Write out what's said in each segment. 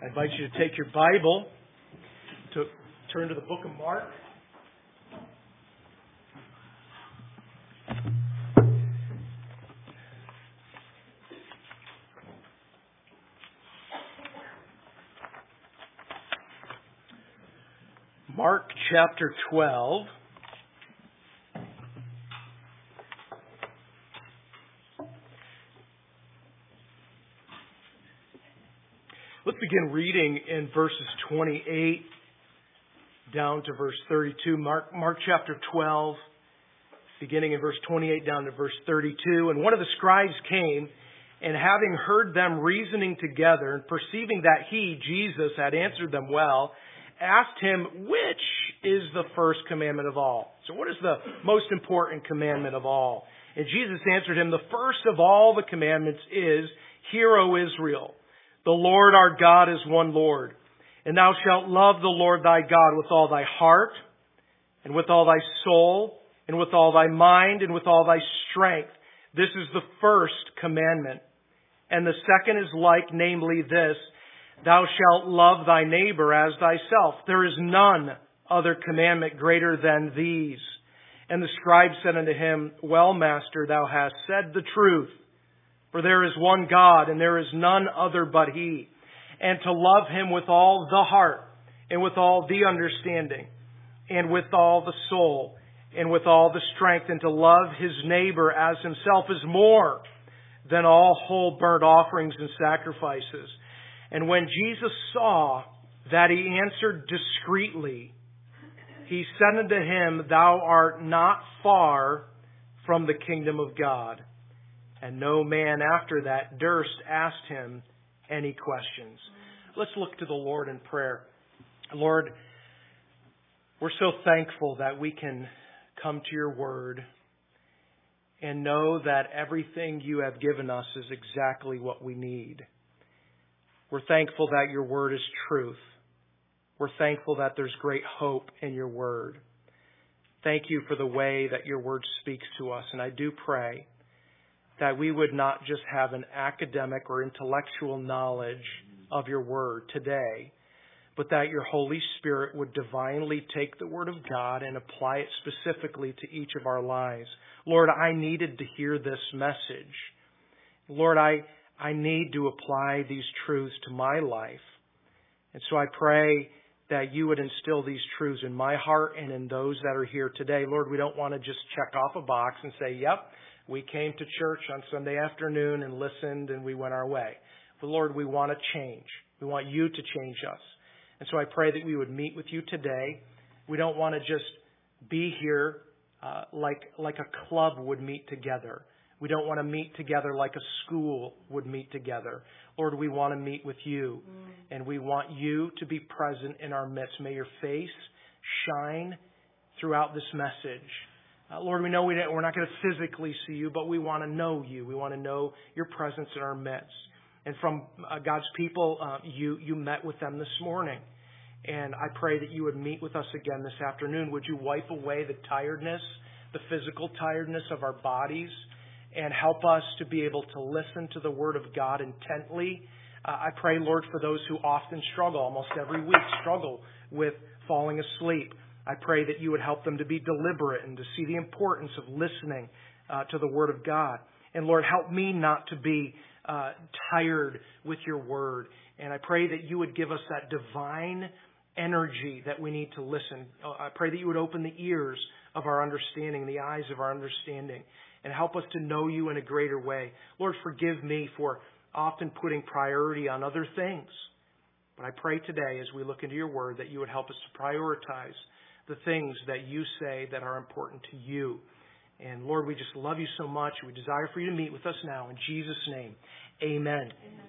I invite you to take your Bible, to turn to the book of Mark. Mark chapter 12. Let's begin reading in verses 28 down to verse 32. Mark chapter 12, beginning in verse 28 down to verse 32. And one of the scribes came, and having heard them reasoning together, and perceiving that he, Jesus, had answered them well, asked him, which is the first commandment of all? So what is the most important commandment of all? And Jesus answered him, the first of all the commandments is, Hear, O Israel, the Lord our God is one Lord. And thou shalt love the Lord thy God with all thy heart, and with all thy soul, and with all thy mind, and with all thy strength. This is the first commandment. And the second is like, namely this, Thou shalt love thy neighbor as thyself. There is none other commandment greater than these. And the scribe said unto him, Well, Master, thou hast said the truth. For there is one God, and there is none other but He. And to love Him with all the heart, and with all the understanding, and with all the soul, and with all the strength, and to love his neighbor as himself is more than all whole burnt offerings and sacrifices. And when Jesus saw that he answered discreetly, he said unto him, Thou art not far from the kingdom of God. And no man after that durst ask him any questions. Let's look to the Lord in prayer. Lord, we're so thankful that we can come to your word and know that everything you have given us is exactly what we need. We're thankful that your word is truth. We're thankful that there's great hope in your word. Thank you for the way that your word speaks to us. And I do pray that we would not just have an academic or intellectual knowledge of your word today, but that your Holy Spirit would divinely take the word of God and apply it specifically to each of our lives. Lord, I needed to hear this message. Lord, I need to apply these truths to my life. And so I pray that you would instill these truths in my heart and in those that are here today. Lord, we don't want to just check off a box and say, yep, we came to church on Sunday afternoon and listened and we went our way. But Lord, we want to change. We want you to change us. And so I pray that we would meet with you today. We don't want to just be here like a club would meet together. We don't want to meet together like a school would meet together. Lord, we want to meet with you. And we want you to be present in our midst. May your face shine throughout this message. Lord, we know we're not going to physically see you, but we want to know you. We want to know your presence in our midst. And from God's people, you met with them this morning. And I pray that you would meet with us again this afternoon. Would you wipe away the tiredness, the physical tiredness of our bodies, and help us to be able to listen to the Word of God intently? I pray, Lord, for those who often struggle, almost every week, struggle with falling asleep. I pray that you would help them to be deliberate and to see the importance of listening to the Word of God. And Lord, help me not to be tired with your Word. And I pray that you would give us that divine energy that we need to listen. I pray that you would open the ears of our understanding, the eyes of our understanding, and help us to know you in a greater way. Lord, forgive me for often putting priority on other things. But I pray today as we look into your word that you would help us to prioritize the things that you say that are important to you. And Lord, we just love you so much. We desire for you to meet with us now. In Jesus' name, amen.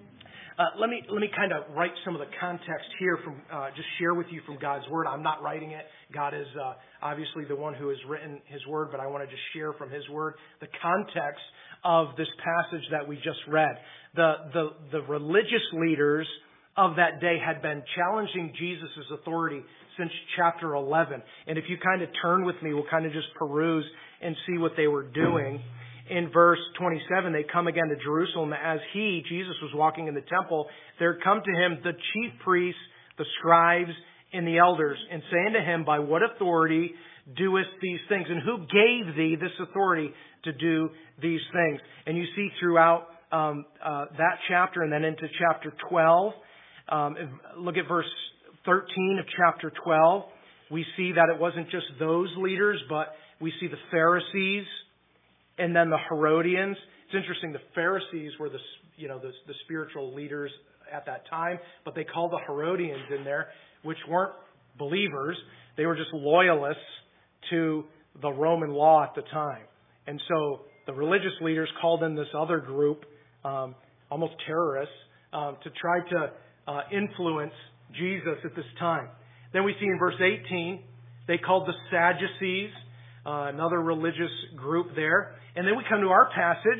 Let me kind of write some of the context here from just share with you from God's Word. I'm not writing it. God is obviously the one who has written His Word, but I want to just share from His Word the context of this passage that we just read. The religious leaders of that day had been challenging Jesus' authority since chapter 11. And if you kind of turn with me, we'll kind of just peruse and see what they were doing. in verse 27, they come again to Jerusalem. As Jesus, was walking in the temple, there come to him the chief priests, the scribes, and the elders, and saying to him, by what authority doest these things? And who gave thee this authority to do these things? And you see throughout that chapter and then into chapter 12, look at verse 13 of chapter 12. We see that it wasn't just those leaders, but we see the Pharisees and then the Herodians. It's interesting, the Pharisees were the spiritual leaders at that time, but they called the Herodians in there, which weren't believers. They were just loyalists to the Roman law at the time. And so the religious leaders called in this other group, almost terrorists, to try to influence Jesus at this time. Then we see in verse 18, they called the Sadducees, another religious group there. And then we come to our passage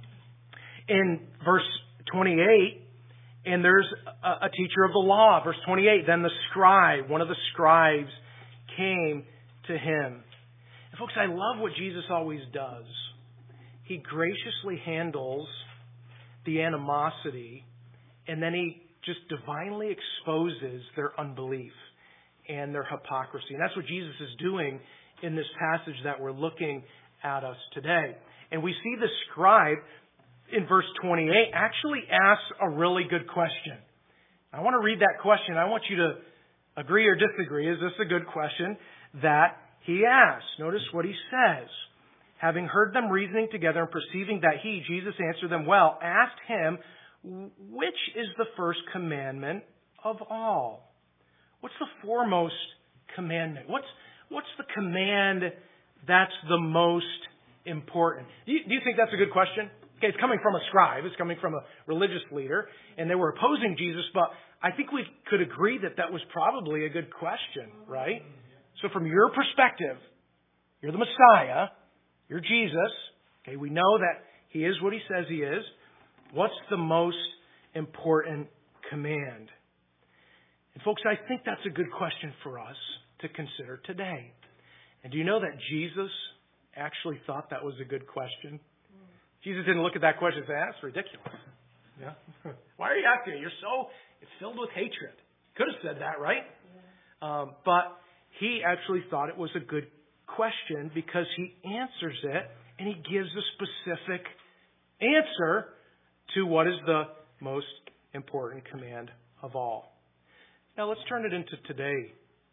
in verse 28, and there's a teacher of the law. Verse 28, then the scribe, one of the scribes, came to him. And folks, I love what Jesus always does. He graciously handles the animosity, and then he just divinely exposes their unbelief and their hypocrisy. And that's what Jesus is doing in this passage that we're looking at us today. And we see the scribe in verse 28 actually asks a really good question. I want to read that question. I want you to agree or disagree. Is this a good question that he asks? Notice what he says. Having heard them reasoning together and perceiving that he, Jesus, answered them well, asked him, which is the first commandment of all? What's the foremost commandment? What's the command that's the most important? Do you think that's a good question? Okay, it's coming from a scribe. It's coming from a religious leader. And they were opposing Jesus, but I think we could agree that that was probably a good question, right? So from your perspective, you're the Messiah. You're Jesus. Okay, we know that he is what he says he is. What's the most important command? And folks, I think that's a good question for us to consider today. And do you know that Jesus actually thought that was a good question? Jesus didn't look at that question and say, that's ridiculous. Yeah? Why are you asking it? It's filled with hatred. Could have said that, right? Yeah. But he actually thought it was a good question because he answers it and he gives a specific answer to what is the most important command of all. Now let's turn it into today.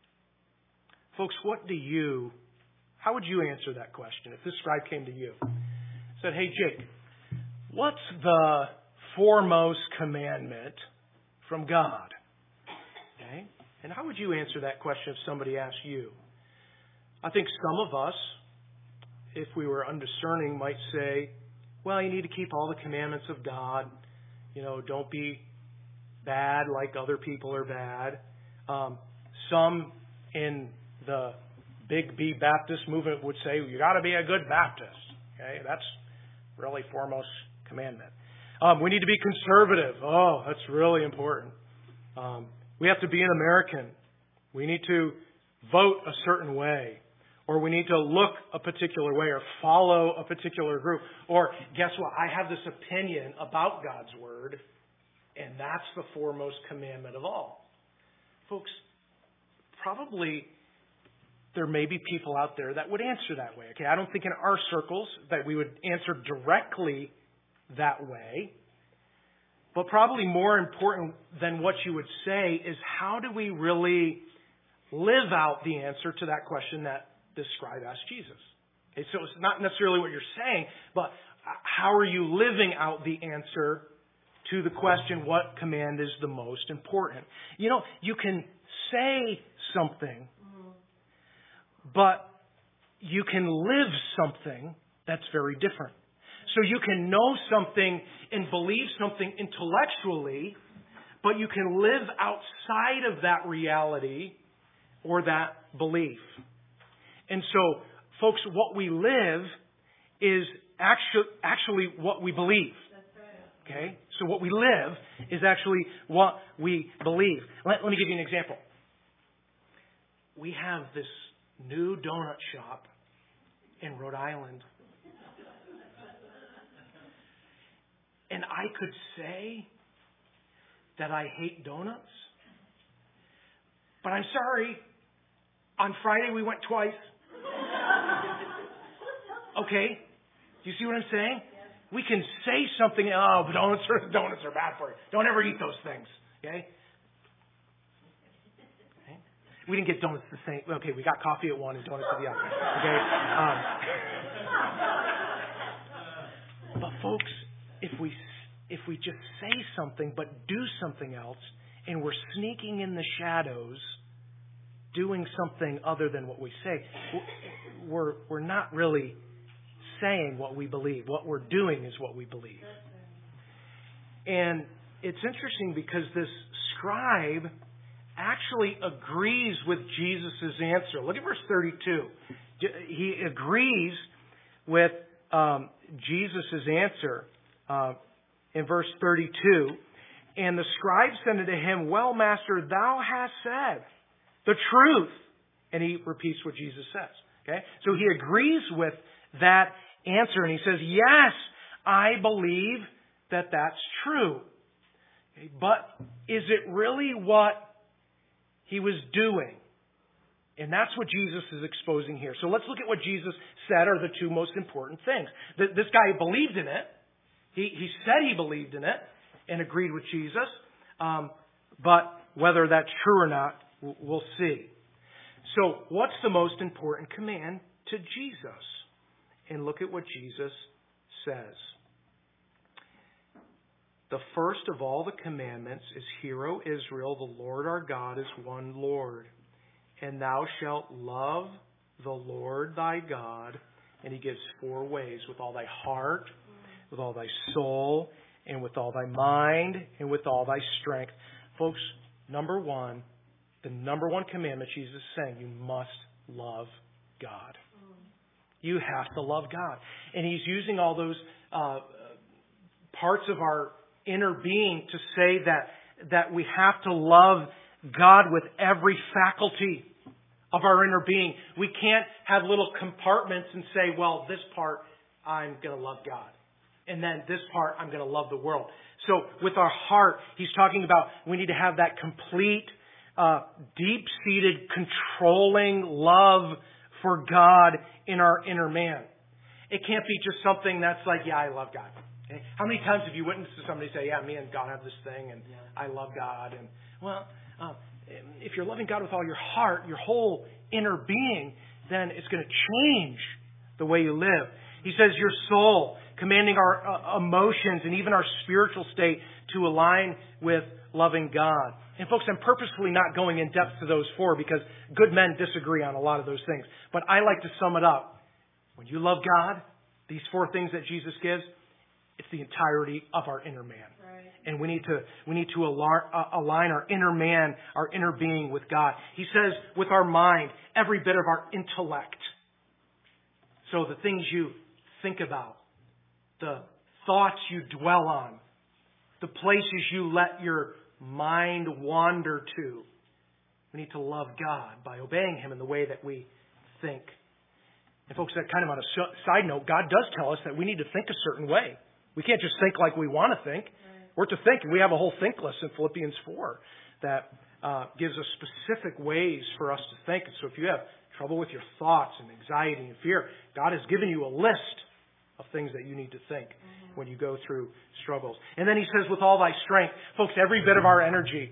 Folks, how would you answer that question if this scribe came to you? Said, hey Jake, what's the foremost commandment from God? Okay? And how would you answer that question if somebody asked you? I think some of us, if we were undiscerning, might say, well, you need to keep all the commandments of God. Don't be bad like other people are bad. Some in the Big B Baptist movement would say, you got to be a good Baptist. Okay, that's really foremost commandment. We need to be conservative. Oh, that's really important. We have to be an American. We need to vote a certain way. Or we need to look a particular way or follow a particular group. Or guess what? I have this opinion about God's Word, and that's the foremost commandment of all. Folks, probably there may be people out there that would answer that way. Okay, I don't think in our circles that we would answer directly that way. But probably more important than what you would say is how do we really live out the answer to that question that this scribe asked Jesus? Okay, so it's not necessarily what you're saying, but how are you living out the answer to the question, what command is the most important? You can say something, but you can live something that's very different. So you can know something and believe something intellectually, but you can live outside of that reality or that belief. And so, folks, what we live is actually what we believe. Okay? So what we live is actually what we believe. Let me give you an example. We have this new donut shop in Rhode Island. And I could say that I hate donuts. But I'm sorry, on Friday we went twice. Okay? Do you see what I'm saying? We can say something, oh, but donuts are bad for you. Don't ever eat those things. Okay? We didn't get donuts the same. Okay, we got coffee at one and donuts at the other. Okay? But folks, if we just say something but do something else, and we're sneaking in the shadows, doing something other than what we say, we're not really saying what we believe. What we're doing is what we believe. And it's interesting because this scribe actually agrees with Jesus' answer. Look at verse 32. He agrees with Jesus' answer in verse 32. And the scribe said unto him, Well, Master, thou hast said the truth. And he repeats what Jesus says. Okay? So he agrees with that answer. And he says, yes, I believe that that's true. Okay? But is it really what he was doing? And that's what Jesus is exposing here. So let's look at what Jesus said are the two most important things. This guy believed in it. He said he believed in it and agreed with Jesus. But whether that's true or not, we'll see. So what's the most important command to Jesus? And look at what Jesus says. The first of all the commandments is, Hear, O Israel, the Lord our God is one Lord. And thou shalt love the Lord thy God. And he gives 4 ways: with all thy heart, with all thy soul, and with all thy mind, and with all thy strength. Folks, number one, the number one commandment Jesus is saying, you must love God. You have to love God. And he's using all those parts of our inner being to say that we have to love God with every faculty of our inner being. We can't have little compartments and say, well, this part I'm going to love God. And then this part I'm going to love the world. So with our heart, he's talking about we need to have that complete, deep-seated, controlling love for God in our inner man. It can't be just something that's like, yeah, I love God. Okay? How many times have you witnessed to somebody say, yeah, me and God have this thing, and I love God? And well, if you're loving God with all your heart, your whole inner being, then it's going to change the way you live. He says your soul, commanding our emotions and even our spiritual state to align with loving God. And folks, I'm purposefully not going in depth to those 4 because good men disagree on a lot of those things. But I like to sum it up. When you love God, these 4 things that Jesus gives, it's the entirety of our inner man. Right. And we need to align our inner man, our inner being with God. He says with our mind, every bit of our intellect. So the things you think about, the thoughts you dwell on, the places you let your mind wander to. We need to love God by obeying Him in the way that we think. And folks, that kind of on a side note, God does tell us that we need to think a certain way. We can't just think like we want to think. Right. We're to think, and we have a whole think list in Philippians 4 that gives us specific ways for us to think. And so if you have trouble with your thoughts and anxiety and fear, God has given you a list of things that you need to think when you go through struggles. And then he says, with all thy strength. Folks, every bit of our energy,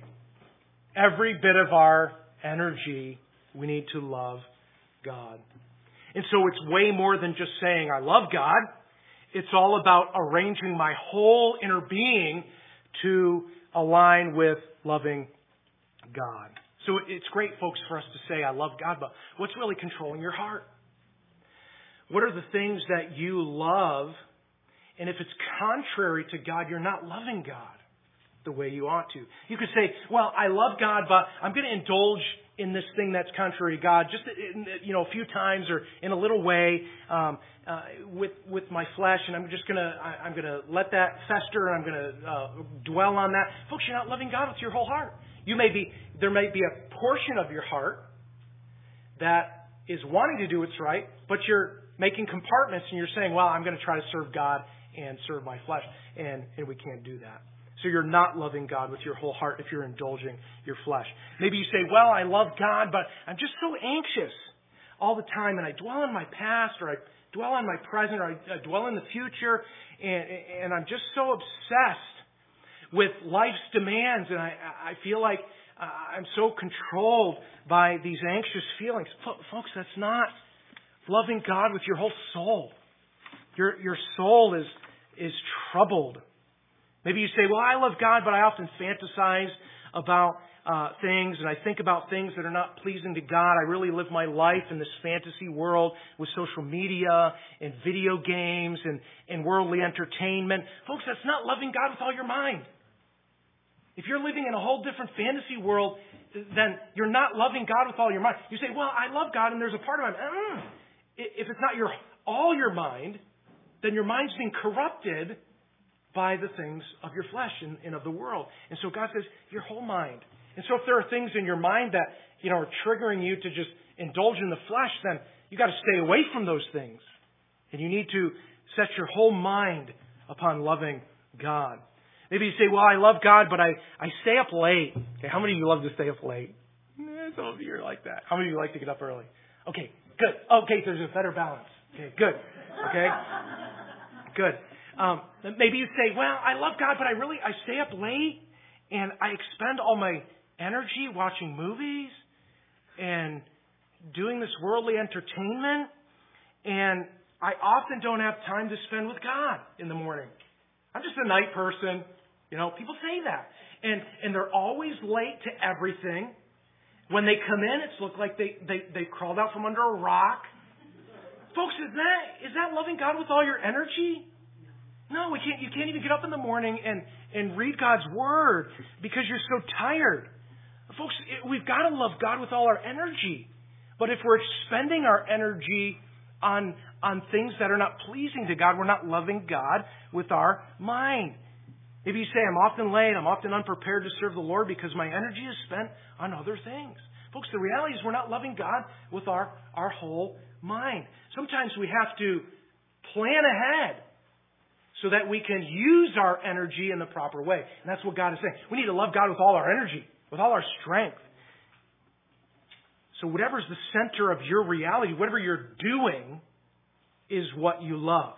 we need to love God. And so it's way more than just saying, I love God. It's all about arranging my whole inner being to align with loving God. So it's great, folks, for us to say, I love God, but what's really controlling your heart? What are the things that you love? And if it's contrary to God, you're not loving God the way you ought to. You could say, well, I love God, but I'm going to indulge in this thing that's contrary to God just a few times or in a little way with my flesh, and I'm going to let that fester, and I'm going to dwell on that. Folks, you're not loving God with your whole heart. There may be a portion of your heart that is wanting to do what's right, but you're making compartments and you're saying, well, I'm going to try to serve God and serve my flesh. And we can't do that. So you're not loving God with your whole heart if you're indulging your flesh. Maybe you say, well, I love God, but I'm just so anxious all the time, and I dwell on my past, or I dwell on my present, or I dwell in the future, and I'm just so obsessed with life's demands, and I feel like I'm so controlled by these anxious feelings. Folks, that's not loving God with your whole soul. Your soul is troubled. Maybe you say, well, I love God, but I often fantasize about things, and I think about things that are not pleasing to God. I really live my life in this fantasy world with social media and video games and worldly entertainment. Folks, that's not loving God with all your mind. If you're living in a whole different fantasy world, then you're not loving God with all your mind. You say, well, I love God, and there's a part of my mind. If it's not all your mind, then your mind's being corrupted by the things of your flesh and of the world. And so God says, your whole mind. And so if there are things in your mind that, are triggering you to just indulge in the flesh, then you got to stay away from those things. And you need to set your whole mind upon loving God. Maybe you say, well, I love God, but I stay up late. Okay, how many of you love to stay up late? Some of you are like that. How many of you like to get up early? Okay, good. Okay, there's a better balance. Okay, good. Okay, good. Maybe you say, well, I love God, but I stay up late and I expend all my energy watching movies and doing this worldly entertainment, and I often don't have time to spend with God in the morning. I'm just a night person. People say that. And they're always late to everything. When they come in, it's looked like they crawled out from under a rock. Folks, is that loving God with all your energy? No, you can't even get up in the morning and read God's Word because you're so tired. Folks, we've got to love God with all our energy. But if we're spending our energy on things that are not pleasing to God, we're not loving God with our mind. Maybe you say, I'm often late, I'm often unprepared to serve the Lord because my energy is spent on other things. Folks, the reality is we're not loving God with our whole mind. Sometimes we have to plan ahead so that we can use our energy in the proper way. And that's what God is saying. We need to love God with all our energy, with all our strength. So whatever's the center of your reality, whatever you're doing, is what you love.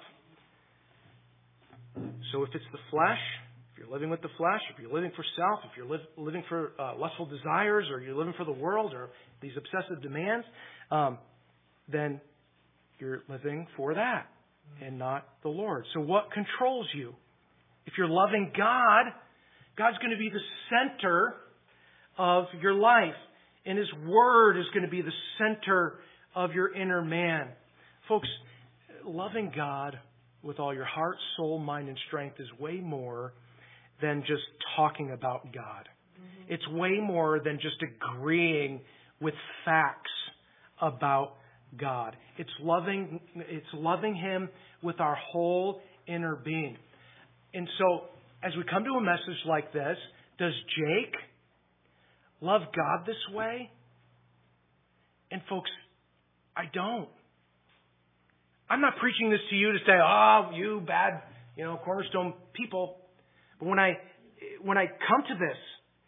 So if it's the flesh, if you're living with the flesh, if you're living for self, if you're living for lustful desires, or you're living for the world, or these obsessive demands, then you're living for that and not the Lord. So what controls you? If you're loving God, God's going to be the center of your life. And His Word is going to be the center of your inner man. Folks, loving God with all your heart, soul, mind, and strength is way more than just talking about God. Mm-hmm. It's way more than just agreeing with facts about God. It's loving Him with our whole inner being. And so, as we come to a message like this, does Jake love God this way? And folks, I don't. I'm not preaching this to you to say, oh, you bad, Cornerstone people. But when I come to this,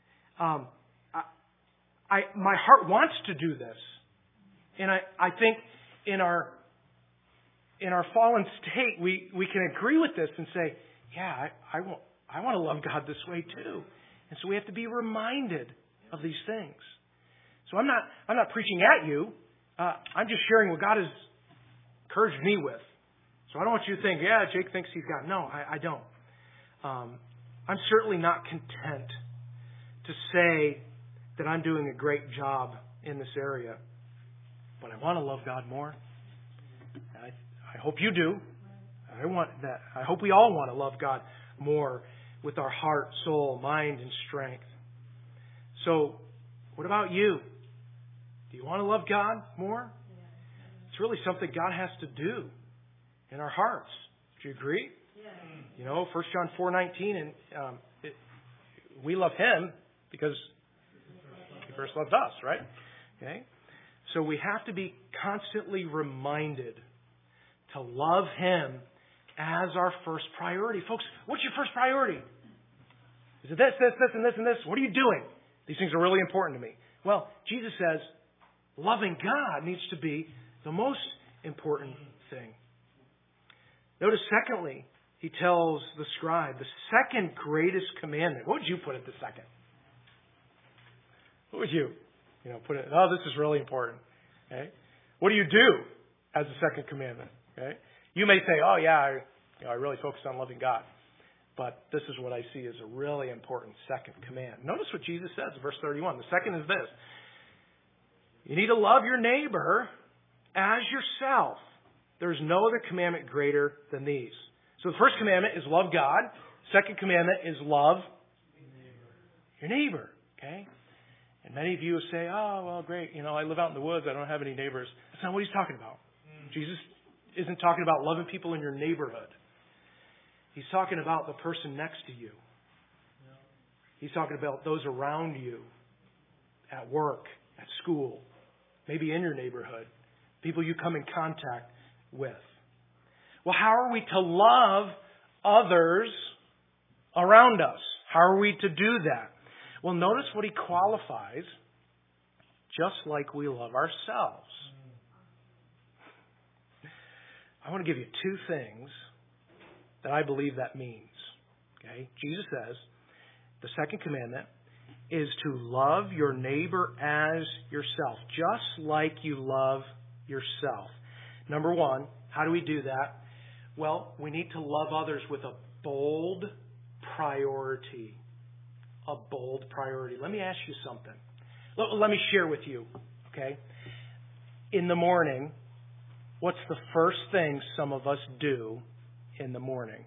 my heart wants to do this. And I think in our fallen state, we can agree with this and say, yeah, I want to love God this way too. And so we have to be reminded of these things. So I'm not preaching at you. I'm just sharing what God has encouraged me with. So I don't want you to think, yeah, Jake thinks he's got. No, I don't. I'm certainly not content to say that I'm doing a great job in this area. But I want to love God more. I hope you do. I want that. I hope we all want to love God more with our heart, soul, mind, and strength. So, what about you? Do you want to love God more? It's really something God has to do in our hearts. Do you agree? Yeah. 1 John 4:19, and we love Him because He first loved us, right? Okay. So we have to be constantly reminded to love Him as our first priority. Folks, what's your first priority? Is it this, and this, and this? What are you doing? These things are really important to me. Well, Jesus says loving God needs to be the most important thing. Notice, secondly, he tells the scribe, the second greatest commandment. What would you put at the second? What would you put it? Oh, this is really important. Okay? What do you do as the second commandment? Okay? You may say, oh yeah, I really focus on loving God. But this is what I see as a really important second command. Notice what Jesus says in verse 31. The second is this. You need to love your neighbor as yourself. There's no other commandment greater than these. So the first commandment is love God. Second commandment is love your neighbor. Okay? And many of you say, oh, well, great. I live out in the woods. I don't have any neighbors. That's not what he's talking about. Jesus isn't talking about loving people in your neighborhood. He's talking about the person next to you. He's talking about those around you at work, at school, maybe in your neighborhood, people you come in contact with. Well, how are we to love others around us? How are we to do that? Well, notice what he qualifies, just like we love ourselves. I want to give you two things that I believe that means. Okay? Jesus says the second commandment is to love your neighbor as yourself, just like you love yourself. Number one, how do we do that? Well, we need to love others with a bold priority. A bold priority. Let me ask you something. Let me share with you, okay? In the morning, what's the first thing some of us do in the morning?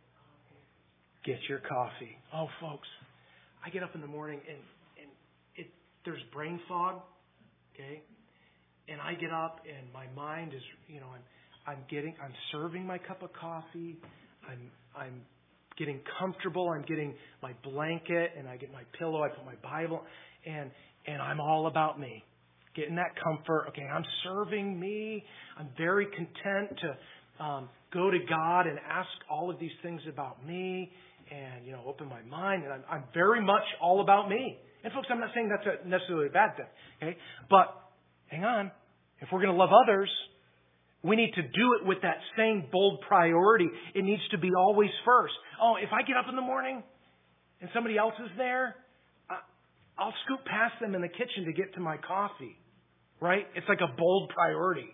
Get your coffee. Oh, folks, I get up in the morning and there's brain fog, okay? And I get up and my mind is, I'm serving my cup of coffee. I'm getting comfortable. I'm getting my blanket and I get my pillow. I put my Bible and I'm all about me. Getting that comfort. Okay, I'm serving me. I'm very content to go to God and ask all of these things about me and, open my mind. And I'm very much all about me. And folks, I'm not saying that's necessarily a bad thing. Okay, but hang on. If we're going to love others, we need to do it with that same bold priority. It needs to be always first. Oh, if I get up in the morning and somebody else is there, I'll scoot past them in the kitchen to get to my coffee. Right? It's like a bold priority.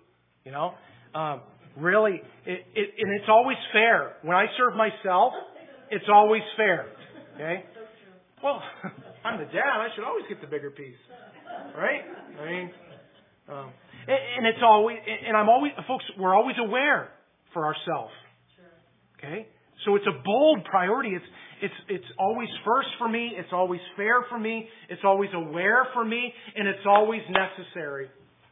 Really, and it's always fair. When I serve myself, it's always fair. Okay? Well, I'm the dad. I should always get the bigger piece. Right? I mean, and it's always, and I'm always, folks, we're always aware for ourselves. Okay? So it's a bold priority. It's always first for me. It's always fair for me. It's always aware for me. And it's always necessary.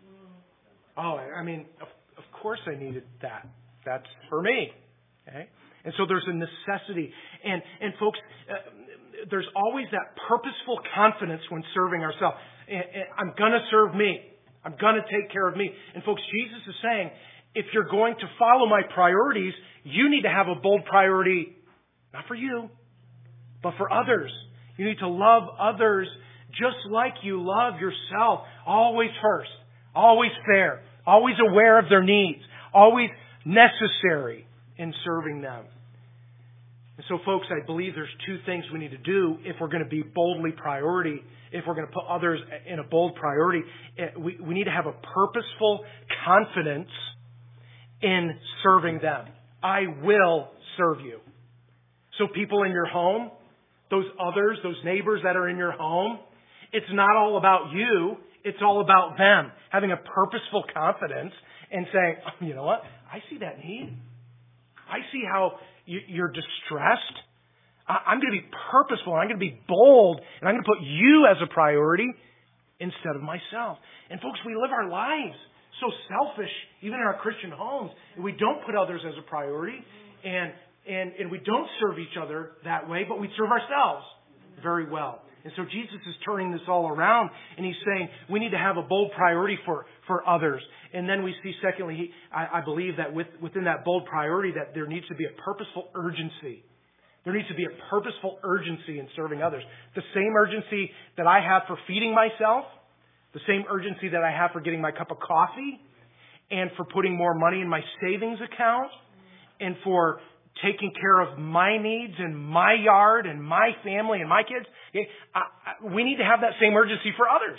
Oh, I mean, of course I needed that. That's for me. Okay? And so there's a necessity. And folks, there's always that purposeful confidence when serving ourselves. I'm going to serve me. I'm going to take care of me. And folks, Jesus is saying, if you're going to follow my priorities, you need to have a bold priority, not for you, but for others. You need to love others just like you love yourself. Always first. Always fair. Always aware of their needs. Always necessary in serving them. And so, folks, I believe there's two things we need to do if we're going to be boldly priority. If we're going to put others in a bold priority, we need to have a purposeful confidence in serving them. I will serve you. So people in your home, those others, those neighbors that are in your home, it's not all about you. It's all about them. Having a purposeful confidence and saying, oh, you know what? I see that need. I see how you're distressed. I'm going to be purposeful. I'm going to be bold. And I'm going to put you as a priority instead of myself. And folks, we live our lives so selfish, even in our Christian homes. And we don't put others as a priority. And we don't serve each other that way, but we serve ourselves very well. And so Jesus is turning this all around, and He's saying we need to have a bold priority for others. And then we see, secondly, I believe that within that bold priority that there needs to be a purposeful urgency. There needs to be a purposeful urgency in serving others. The same urgency that I have for feeding myself, the same urgency that I have for getting my cup of coffee, and for putting more money in my savings account, and for taking care of my needs and my yard and my family and my kids. Okay? We need to have that same urgency for others.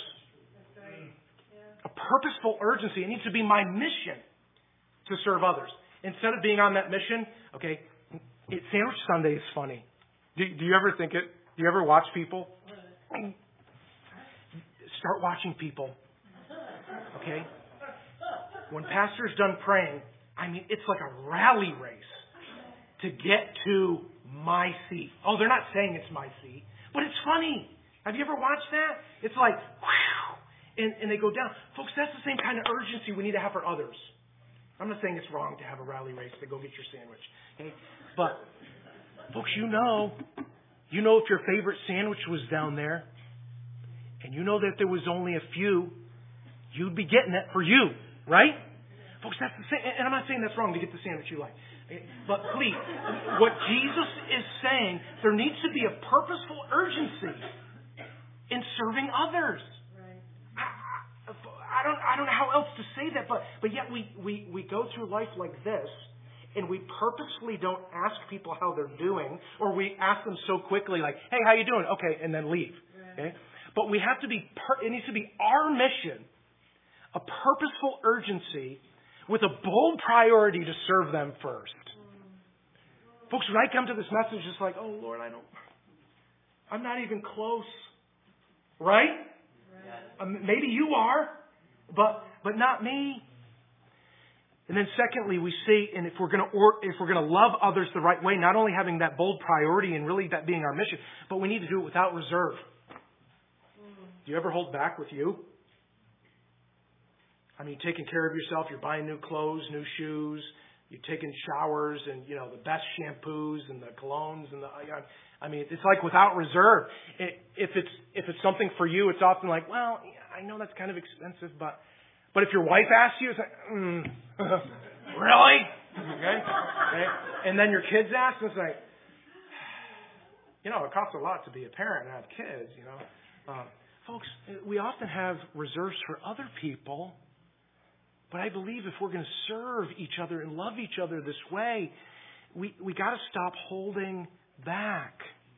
A purposeful urgency. It needs to be my mission to serve others. Instead of being on that mission, okay, Sandwich Sunday is funny. Do you ever think it? Do you ever watch people? Start watching people. Okay? When pastor's done praying, I mean, it's like a rally race to get to my seat. Oh, they're not saying it's my seat, but it's funny. Have you ever watched that? It's like, whew, and they go down. Folks, that's the same kind of urgency we need to have for others. I'm not saying it's wrong to have a rally race to go get your sandwich. Okay? But, folks, you know if your favorite sandwich was down there, and you know that there was only a few, you'd be getting it for you, right? Folks, that's the same. And I'm not saying that's wrong to get the sandwich you like. But please, what Jesus is saying, there needs to be a purposeful urgency in serving others. I don't know how else to say that, but yet we go through life like this, and we purposefully don't ask people how they're doing, or we ask them so quickly, like, "Hey, how you doing?" Okay, and then leave. Okay, but we have to be. It needs to be our mission, a purposeful urgency, with a bold priority to serve them first. Folks, when I come to this message, it's like, "Oh Lord, I'm not even close," right? Maybe you are, but not me. And then secondly, we see, and if we're going to love others the right way, not only having that bold priority and really that being our mission, but we need to do it without reserve. Do you ever hold back with you? I mean, taking care of yourself, you're buying new clothes, new shoes, you're taking showers and, the best shampoos and the colognes and it's like without reserve. If it's something for you, it's often like, well, I know that's kind of expensive, but if your wife asks you, it's like, really? Okay. And then your kids ask, and it's like, it costs a lot to be a parent and have kids, Folks, we often have reserves for other people, but I believe if we're going to serve each other and love each other this way, we got to stop holding back.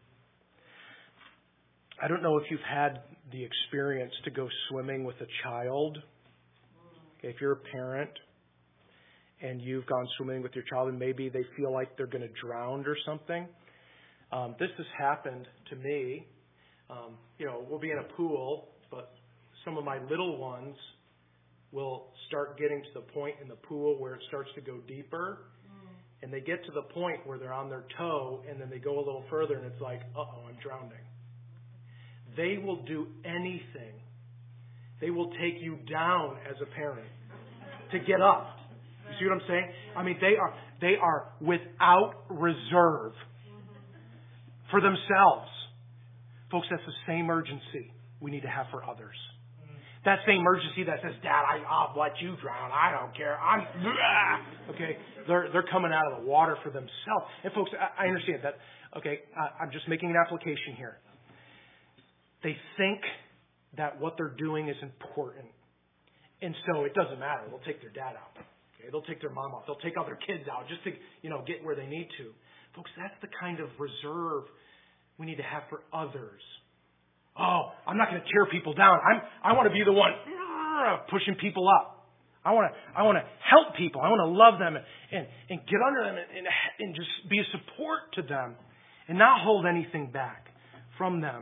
I don't know if you've had the experience to go swimming with a child. Okay, if you're a parent and you've gone swimming with your child and maybe they feel like they're going to drown or something. This has happened to me. We'll be in a pool, but some of my little ones will start getting to the point in the pool where it starts to go deeper. And they get to the point where they're on their toe, and then they go a little further, and it's like, uh-oh, I'm drowning. They will do anything. They will take you down as a parent to get up. You see what I'm saying? I mean, they are without reserve for themselves. Folks, that's the same urgency we need to have for others. That same urgency that says, "Dad, I'll let you drown. I don't care. Okay, they're coming out of the water for themselves. And folks, I understand that. Okay, I'm just making an application here. They think that what they're doing is important, and so it doesn't matter. They'll take their dad out. Okay, they'll take their mom out. They'll take other kids out just to get where they need to. Folks, that's the kind of reserve we need to have for others. Oh, I'm not going to tear people down. I want to be the one pushing people up. I want to help people. I want to love them and get under them and just be a support to them and not hold anything back from them.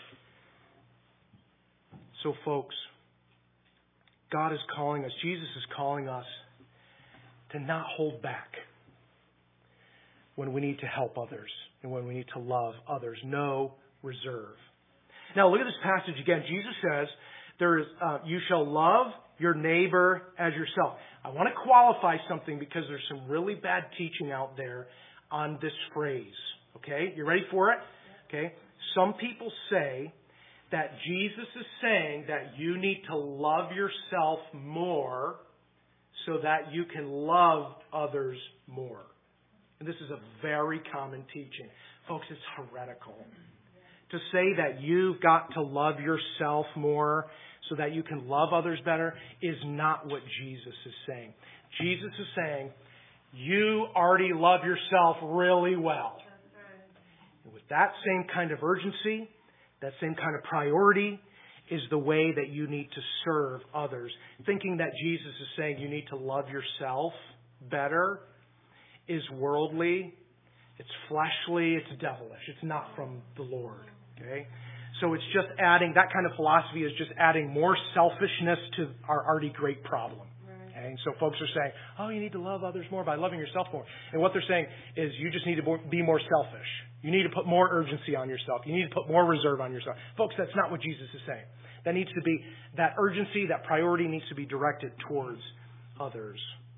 So, folks, God is calling us. Jesus is calling us to not hold back when we need to help others and when we need to love others. No reserve. Now, look at this passage again. Jesus says, you shall love your neighbor as yourself. I want to qualify something because there's some really bad teaching out there on this phrase. Okay? You ready for it? Okay? Some people say that Jesus is saying that you need to love yourself more so that you can love others more. And this is a very common teaching. Folks, it's heretical. To say that you've got to love yourself more so that you can love others better is not what Jesus is saying. Jesus is saying, you already love yourself really well. And with that same kind of urgency, that same kind of priority is the way that you need to serve others. Thinking that Jesus is saying you need to love yourself better is worldly, it's fleshly, it's devilish. It's not from the Lord. Okay? So it's just adding, that kind of philosophy is just adding more selfishness to our already great problem. Okay? And so folks are saying, oh, you need to love others more by loving yourself more. And what they're saying is you just need to be more selfish. You need to put more urgency on yourself. You need to put more reserve on yourself. Folks, that's not what Jesus is saying. That needs to be, that urgency, that priority needs to be directed towards others.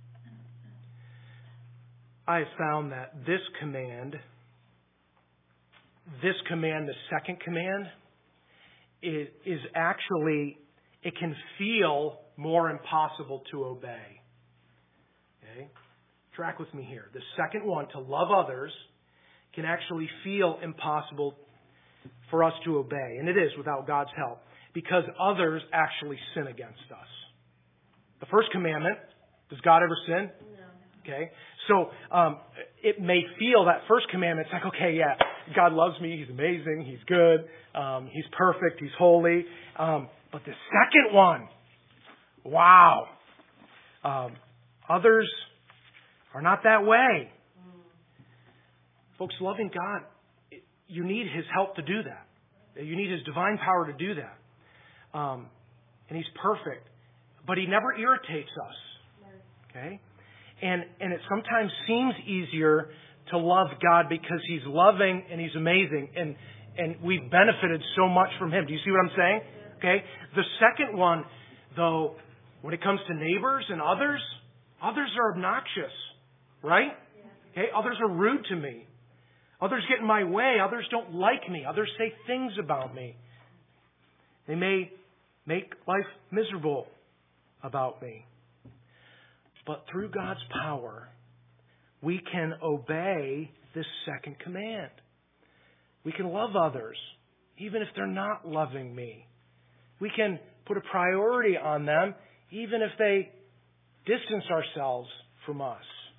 I have found that this command, the second command, is actually, it can feel more impossible to obey. Okay? Track with me here. The second one, to love others, can actually feel impossible for us to obey. And it is without God's help. Because others actually sin against us. The first commandment, does God ever sin? No. Okay? So it may feel that first commandment, it's like, okay, yeah, God loves me, He's amazing, He's good, He's perfect, He's holy. But the second one, wow. Others are not that way. Folks, loving God, you need His help to do that. You need His divine power to do that. And He's perfect. But He never irritates us. Okay? And it sometimes seems easier to love God because He's loving and He's amazing. And we've benefited so much from Him. Do you see what I'm saying? Okay? The second one, though, when it comes to neighbors and others are obnoxious. Right? Okay? Others are rude to me. Others get in my way. Others don't like me. Others say things about me. They may make life miserable about me. But through God's power, we can obey this second command. We can love others, even if they're not loving me. We can put a priority on them, even if they distance ourselves from us.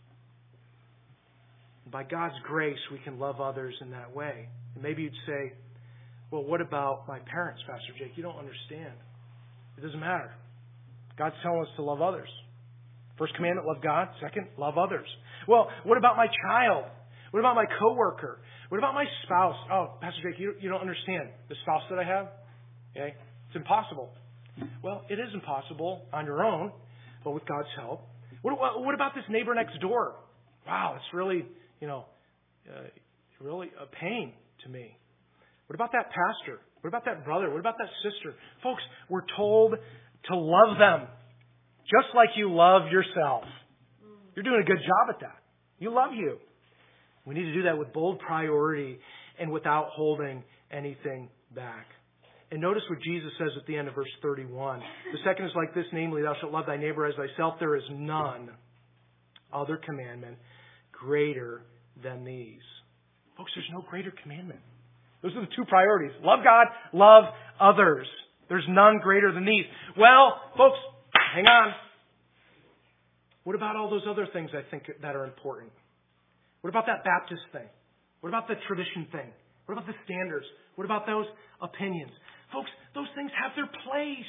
By God's grace, we can love others in that way. And maybe you'd say, well, what about my parents, Pastor Jake? You don't understand. It doesn't matter. God's telling us to love others. First commandment, love God. Second, love others. Well, what about my child? What about my coworker? What about my spouse? Oh, Pastor Jake, you don't understand. The spouse that I have? Okay? It's impossible. Well, it is impossible on your own, but with God's help. What about this neighbor next door? Wow, it's really, really a pain to me. What about that pastor? What about that brother? What about that sister? Folks, we're told to love them just like you love yourself. You're doing a good job at that. You love you. We need to do that with bold priority and without holding anything back. And notice what Jesus says at the end of verse 31. The second is like this, namely, thou shalt love thy neighbor as thyself. There is none other commandment greater than these. Folks, there's no greater commandment. Those are the two priorities. Love God, love others. There's none greater than these. Well, folks, hang on. What about all those other things I think that are important? What about that Baptist thing? What about the tradition thing? What about the standards? What about those opinions? Folks, those things have their place.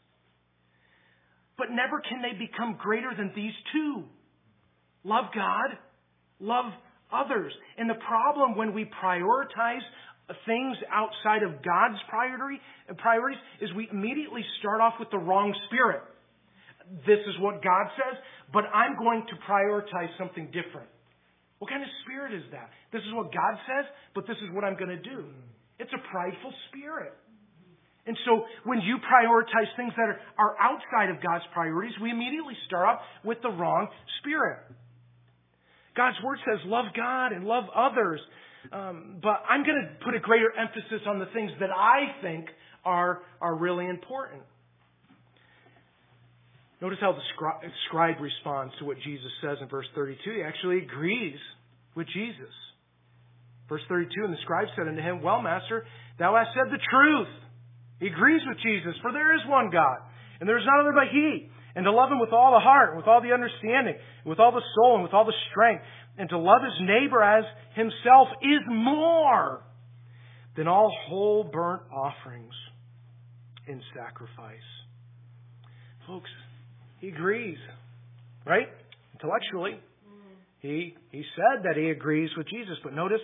But never can they become greater than these two. Love God, love others. And the problem when we prioritize things outside of God's priorities is we immediately start off with the wrong spirit. This is what God says, but I'm going to prioritize something different. What kind of spirit is that? This is what God says, but this is what I'm going to do. It's a prideful spirit. And so when you prioritize things that are outside of God's priorities, we immediately start off with the wrong spirit. God's Word says, love God and love others. But I'm going to put a greater emphasis on the things that I think are really important. Notice how the scribe responds to what Jesus says in verse 32. He actually agrees with Jesus. Verse 32, and the scribe said unto him, Well, Master, thou hast said the truth. He agrees with Jesus, for there is one God, and there is none other but He. And to love Him with all the heart, and with all the understanding, and with all the soul, and with all the strength, and to love his neighbor as himself is more than all whole burnt offerings in sacrifice. Folks, he agrees, right? Intellectually. He said that he agrees with Jesus. But notice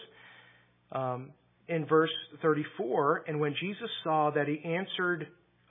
in verse 34, and when Jesus saw that he answered,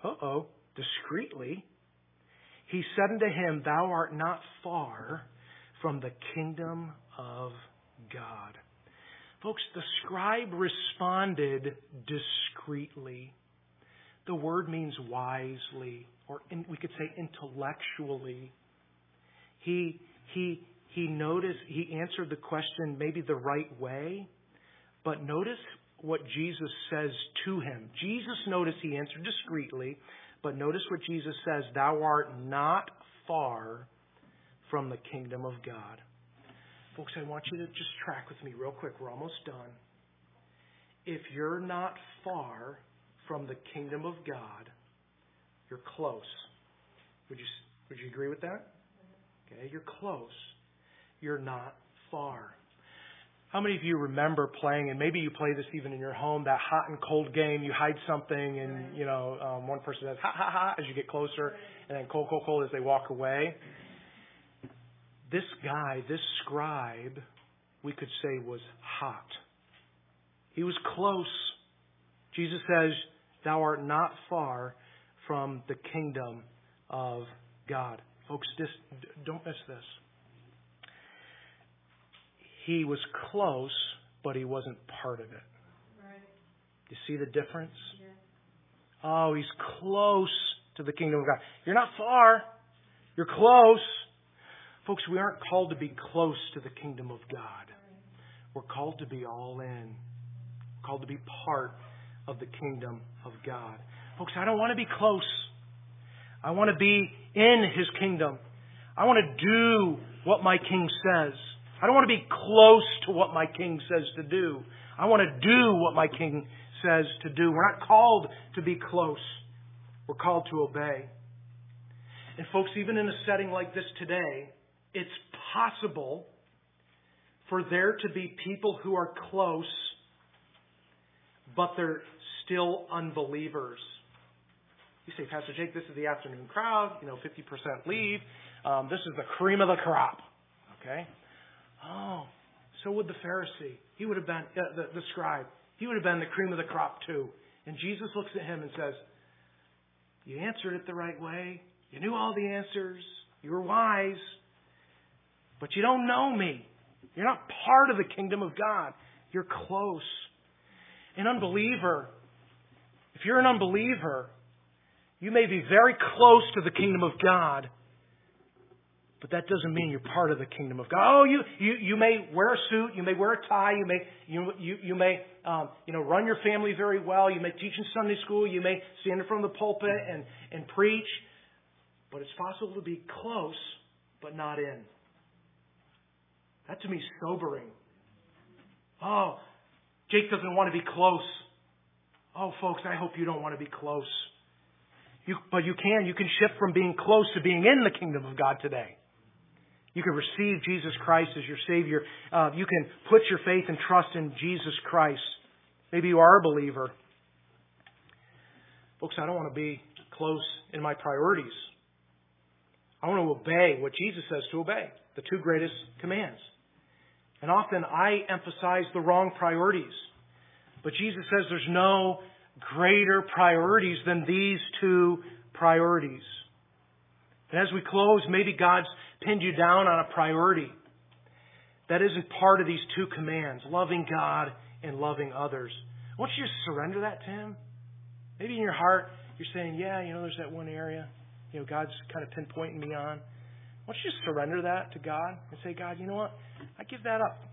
discreetly, he said unto him, Thou art not far from the kingdom of God. Folks, the scribe responded discreetly. The word means wisely, or we could say intellectually. He noticed, he answered the question maybe the right way, but notice what Jesus says to him. Jesus, notice he answered discreetly, but notice what Jesus says, Thou art not far from the kingdom of God. Folks, I want you to just track with me real quick. We're almost done. If you're not far from the kingdom of God, you're close. Would you agree with that? Okay, you're close. You're not far. How many of you remember playing, and maybe you play this even in your home, that hot and cold game? You hide something, and one person says ha ha ha as you get closer, and then cold, cold, cold as they walk away. This guy, this scribe, we could say was hot. He was close. Jesus says, Thou art not far from the kingdom of God. Folks, don't miss this. He was close, but he wasn't part of it. Right. You see the difference? Yeah. Oh, he's close to the kingdom of God. You're not far. You're close. Folks, we aren't called to be close to the kingdom of God. We're called to be all in. We're called to be part of the kingdom of God. Folks, I don't want to be close. I want to be in His kingdom. I want to do what my King says. I don't want to be close to what my King says to do. I want to do what my King says to do. We're not called to be close. We're called to obey. And folks, even in a setting like this today, it's possible for there to be people who are close, but they're still unbelievers. You say, Pastor Jake, this is the afternoon crowd, 50% leave. This is the cream of the crop. Okay? Oh, so would the Pharisee. He would have been, the scribe. He would have been the cream of the crop too. And Jesus looks at him and says, You answered it the right way. You knew all the answers. You were wise. But you don't know me. You're not part of the kingdom of God. You're close. An unbeliever, if you're an unbeliever, you may be very close to the kingdom of God, but that doesn't mean you're part of the kingdom of God. Oh, you may wear a suit, you may wear a tie, you may run your family very well, you may teach in Sunday school, you may stand in front of the pulpit and preach, but it's possible to be close but not in. That to me is sobering. Oh, Jake doesn't want to be close. Oh, folks, I hope you don't want to be close. But you can shift from being close to being in the kingdom of God today. You can receive Jesus Christ as your Savior. You can put your faith and trust in Jesus Christ. Maybe you are a believer. Folks, I don't want to be close in my priorities. I want to obey what Jesus says to obey, the two greatest commands. And often I emphasize the wrong priorities. But Jesus says there's no greater priorities than these two priorities. And as we close, maybe God's pinned you down on a priority that isn't part of these two commands, loving God and loving others. I want you to surrender that to Him. Maybe in your heart, you're saying, there's that one area, God's kind of pinpointing me on. Why don't you just surrender that to God and say, God, you know what? I give that up.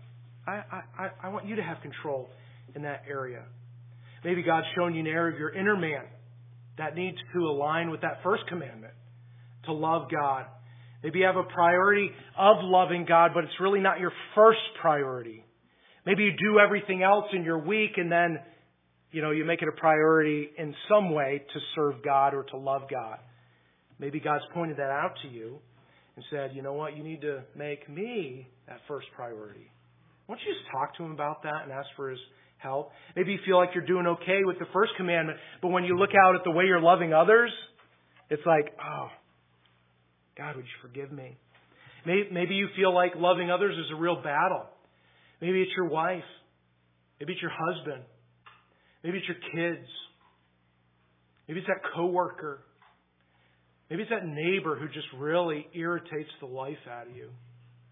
I want you to have control in that area. Maybe God's shown you an area of your inner man that needs to align with that first commandment, to love God. Maybe you have a priority of loving God, but it's really not your first priority. Maybe you do everything else in your week and then, you make it a priority in some way to serve God or to love God. Maybe God's pointed that out to you and said, you know what, you need to make me that first priority. Why don't you just talk to Him about that and ask for His help? Maybe you feel like you're doing okay with the first commandment, but when you look out at the way you're loving others, it's like, oh, God, would you forgive me? Maybe you feel like loving others is a real battle. Maybe it's your wife. Maybe it's your husband. Maybe it's your kids. Maybe it's that coworker. Maybe it's that neighbor who just really irritates the life out of you.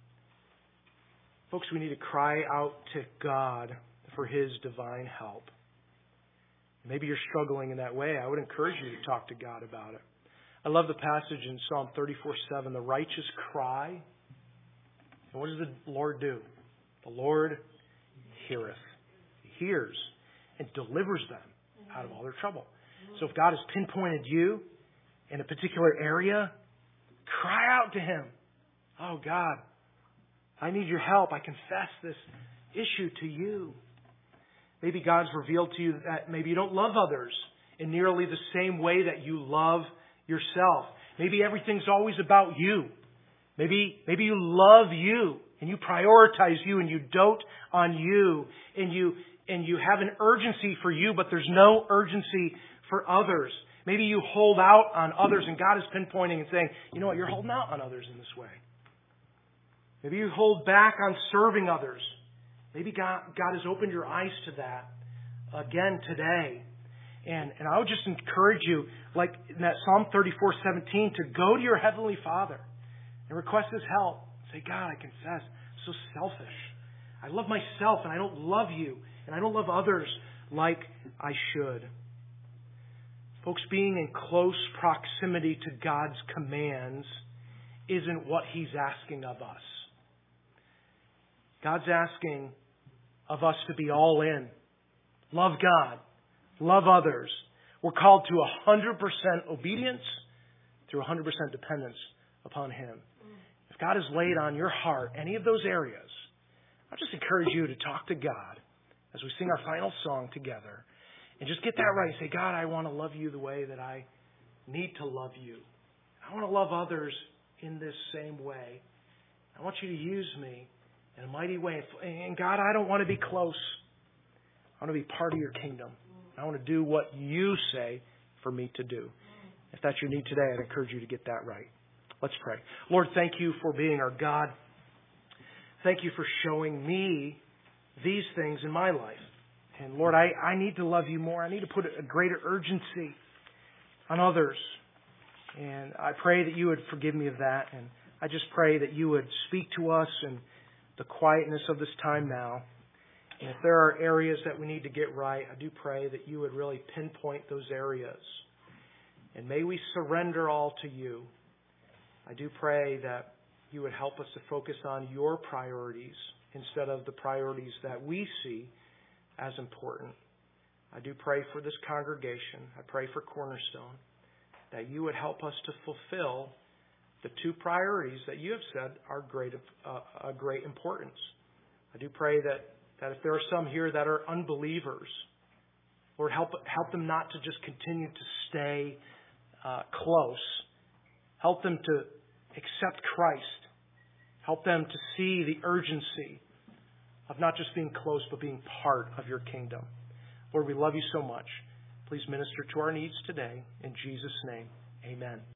Folks, we need to cry out to God for His divine help. Maybe you're struggling in that way. I would encourage you to talk to God about it. I love the passage in Psalm 34:7. The righteous cry. And what does the Lord do? The Lord heareth. He hears and delivers them out of all their trouble. So if God has pinpointed you in a particular area, cry out to Him. Oh God, I need your help. I confess this issue to you. Maybe God's revealed to you that maybe you don't love others in nearly the same way that you love yourself. Maybe everything's always about you. Maybe you love you and you prioritize you and you dote on you and you have an urgency for you, but there's no urgency for others. Maybe you hold out on others and God is pinpointing and saying, you know what, you're holding out on others in this way. Maybe you hold back on serving others. Maybe God has opened your eyes to that again today. And I would just encourage you, like in that Psalm 34:17, to go to your Heavenly Father and request His help. Say, God, I confess, I'm so selfish. I love myself and I don't love you. And I don't love others like I should. Folks, being in close proximity to God's commands isn't what He's asking of us. God's asking of us to be all in. Love God. Love others. We're called to 100% obedience through 100% dependence upon Him. If God has laid on your heart any of those areas, I'll just encourage you to talk to God as we sing our final song together and just get that right. Say, God, I want to love you the way that I need to love you. I want to love others in this same way. I want you to use me in a mighty way. And God, I don't want to be close. I want to be part of your kingdom. I want to do what you say for me to do. If that's your need today, I'd encourage you to get that right. Let's pray. Lord, thank you for being our God. Thank you for showing me these things in my life. And Lord, I need to love you more. I need to put a greater urgency on others. And I pray that you would forgive me of that. And I just pray that you would speak to us in the quietness of this time now. And if there are areas that we need to get right, I do pray that you would really pinpoint those areas. And may we surrender all to you. I do pray that you would help us to focus on your priorities instead of the priorities that we see as important. I do pray for this congregation. I pray for Cornerstone, that you would help us to fulfill the two priorities that you have said are great importance. I do pray that if there are some here that are unbelievers, Lord, help them not to just continue to stay close. Help them to accept Christ. Help them to see the urgency of not just being close, but being part of your kingdom. Lord, we love you so much. Please minister to our needs today. In Jesus' name, amen.